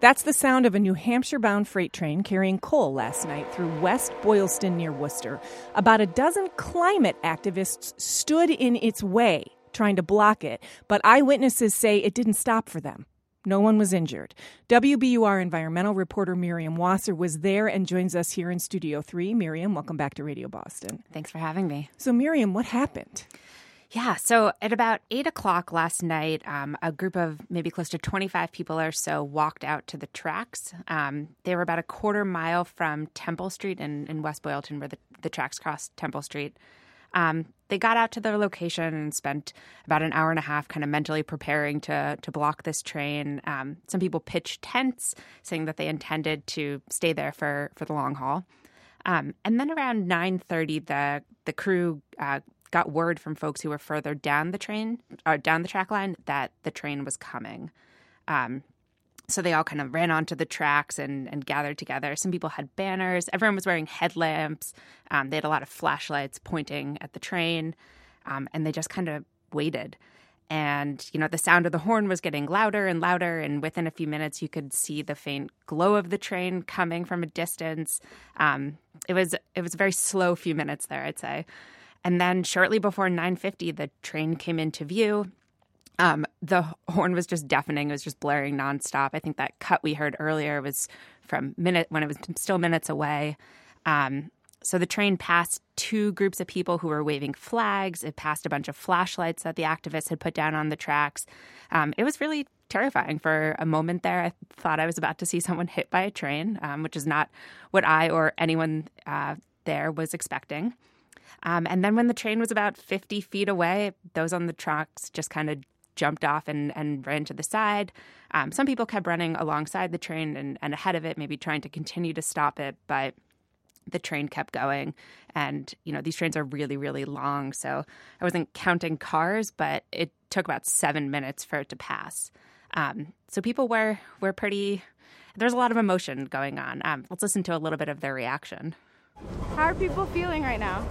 That's the sound of a New Hampshire-bound freight train carrying coal last night through West Boylston near Worcester. About a dozen climate activists stood in its way, trying to block it, but eyewitnesses say it didn't stop for them. No one was injured. WBUR environmental reporter Miriam Wasser was there and joins us here in Studio 3. Miriam, welcome back to Radio Boston. Thanks for having me. So, Miriam, what happened? Yeah, so at about 8 o'clock last night, a group of maybe close to 25 people or so walked out to the tracks. They were about a quarter mile from Temple Street in West Boylston, where the tracks cross Temple Street. They got out to their location and spent about an hour and a half kind of mentally preparing to block this train. Some people pitched tents, saying that they intended to stay there for the long haul. And then around 9:30, the crew got word from folks who were further down the track line that the train was coming. So they all kind of ran onto the tracks and gathered together. Some people had banners. Everyone was wearing headlamps. They had a lot of flashlights pointing at the train, and they just kind of waited. And, the sound of the horn was getting louder and louder, and within a few minutes you could see the faint glow of the train coming from a distance. It was a very slow few minutes there, I'd say. And then shortly before 9:50, the train came into view. The horn was just deafening. It was just blaring nonstop. I think that cut we heard earlier was from when it was still minutes away. So the train passed two groups of people who were waving flags. It passed a bunch of flashlights that the activists had put down on the tracks. It was really terrifying for a moment there. I thought I was about to see someone hit by a train, which is not what I or anyone there was expecting. And then when the train was about 50 feet away, those on the tracks just kind of jumped off and ran to the side. Some people kept running alongside the train and ahead of it, maybe trying to continue to stop it, but the train kept going. And, these trains are really, really long, so I wasn't counting cars, but it took about 7 minutes for it to pass. So people were pretty – there's a lot of emotion going on. Let's listen to a little bit of their reaction. How are people feeling right now?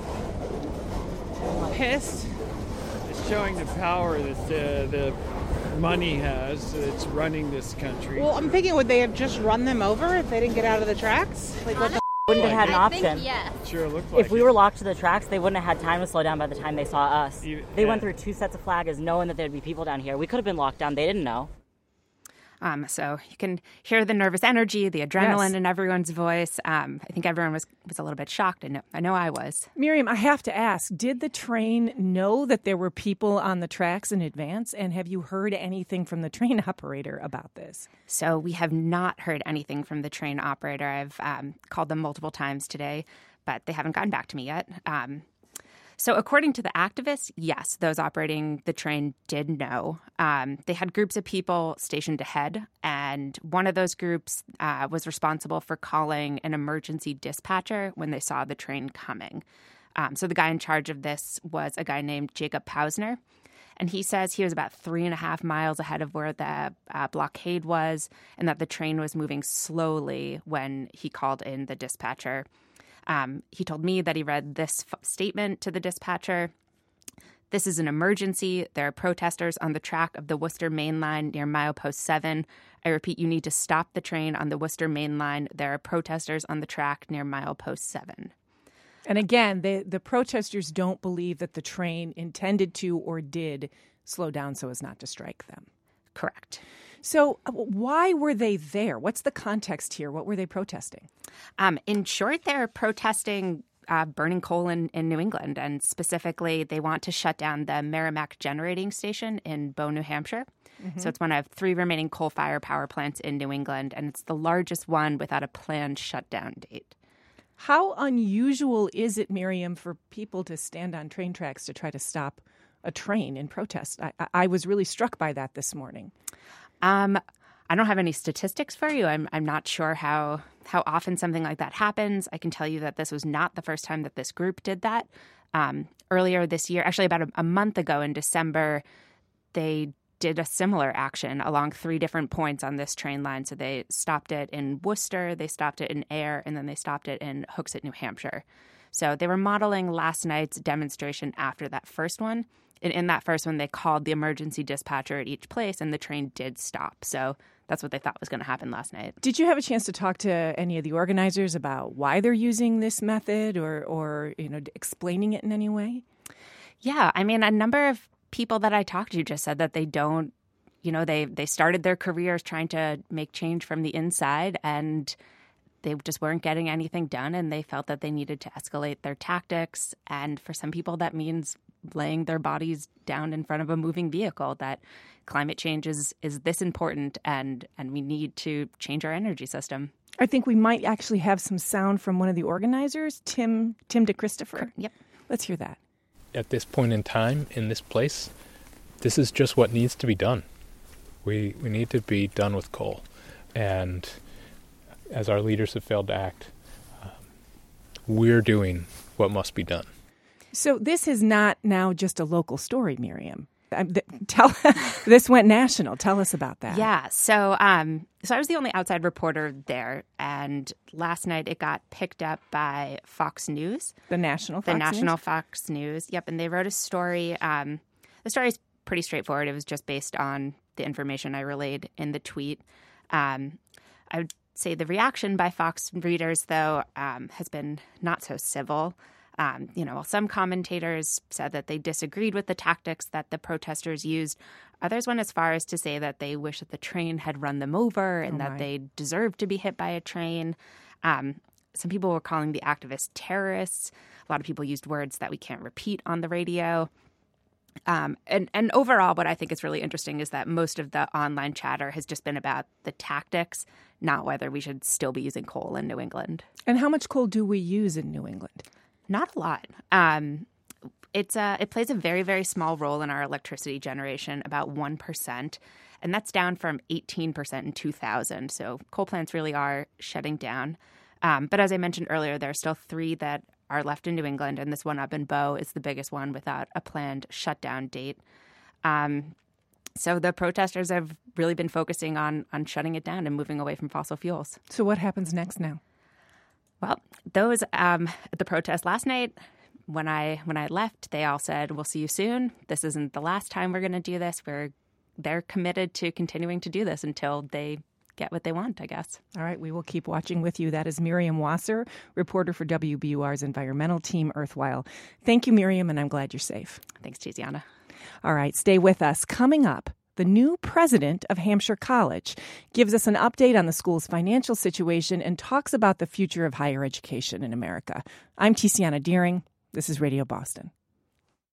Pissed. It's showing the power that the money has that's running this country. Well, I'm thinking, would they have just run them over if they didn't get out of the tracks? Like, what the wouldn't have had an option. Yes. Sure looked like if we were locked to the tracks, they wouldn't have had time to slow down by the time they saw us. They went through two sets of flags knowing that there'd be people down here. We could have been locked down. They didn't know. So you can hear the nervous energy, the adrenaline in everyone's voice. I think everyone was a little bit shocked. I know I was. Miriam, I have to ask, did the train know that there were people on the tracks in advance? And have you heard anything from the train operator about this? So we have not heard anything from the train operator. I've called them multiple times today, but they haven't gotten back to me yet. So according to the activists, yes, those operating the train did know. They had groups of people stationed ahead, and one of those groups was responsible for calling an emergency dispatcher when they saw the train coming. So the guy in charge of this was a guy named Jacob Pausner, and he says he was about 3.5 miles ahead of where the blockade was and that the train was moving slowly when he called in the dispatcher. He told me that he read this statement to the dispatcher. This is an emergency. There are protesters on the track of the Worcester Main Line near milepost 7. I repeat, you need to stop the train on the Worcester Main Line. There are protesters on the track near milepost 7. And again, the protesters don't believe that the train intended to or did slow down so as not to strike them. Correct. So why were they there? What's the context here? What were they protesting? In short, they're protesting burning coal in New England, and specifically they want to shut down the Merrimack Generating Station in Bow, New Hampshire. Mm-hmm. So it's one of 3 remaining coal-fired power plants in New England, and it's the largest one without a planned shutdown date. How unusual is it, Miriam, for people to stand on train tracks to try to stop a train in protest? I was really struck by that this morning. I don't have any statistics for you. I'm not sure how often something like that happens. I can tell you that this was not the first time that this group did that. Earlier this year, actually about a month ago in December, they did a similar action along 3 different points on this train line. So they stopped it in Worcester, they stopped it in Ayer, and then they stopped it in Hooksett, New Hampshire. So they were modeling last night's demonstration after that first one. And in that first one, they called the emergency dispatcher at each place, and the train did stop. So that's what they thought was going to happen last night. Did you have a chance to talk to any of the organizers about why they're using this method or explaining it in any way? Yeah, I mean, a number of people that I talked to just said that they don't, they started their careers trying to make change from the inside, and they just weren't getting anything done, and they felt that they needed to escalate their tactics. And for some people, that means laying their bodies down in front of a moving vehicle, that climate change is this important, and we need to change our energy system. I think we might actually have some sound from one of the organizers, Tim DeChristopher. Yep. Let's hear that. At this point in time, in this place, this is just what needs to be done. We need to be done with coal. And as our leaders have failed to act, we're doing what must be done. So this is not now just a local story, Miriam. This went national. Tell us about that. Yeah. So I was the only outside reporter there, and last night it got picked up by Fox News. The national Fox News. Yep. And they wrote a story. The story is pretty straightforward. It was just based on the information I relayed in the tweet. I would say the reaction by Fox readers, though, has been not so civil. While some commentators said that they disagreed with the tactics that the protesters used, others went as far as to say that they wish that the train had run them over and that they deserved to be hit by a train. Some people were calling the activists terrorists. A lot of people used words that we can't repeat on the radio. And overall, what I think is really interesting is that most of the online chatter has just been about the tactics, not whether we should still be using coal in New England. And how much coal do we use in New England? Not a lot. It plays a very, very small role in our electricity generation, about 1%, and that's down from 18% in 2000. So coal plants really are shutting down. But as I mentioned earlier, there are still 3 that are left in New England, and this one up in Bow is the biggest one without a planned shutdown date. So the protesters have really been focusing on shutting it down and moving away from fossil fuels. So what happens next now? Well, those at the protest last night, when I left, they all said, "We'll see you soon. This isn't the last time we're going to do this. They're committed to continuing to do this until they get what they want, I guess." All right, we will keep watching with you. That is Miriam Wasser, reporter for WBUR's environmental team, Earthwhile. Thank you, Miriam, and I'm glad you're safe. Thanks, Tiziana. All right, stay with us. Coming up, the new president of Hampshire College gives us an update on the school's financial situation and talks about the future of higher education in America. I'm Tiziana Deering. This is Radio Boston.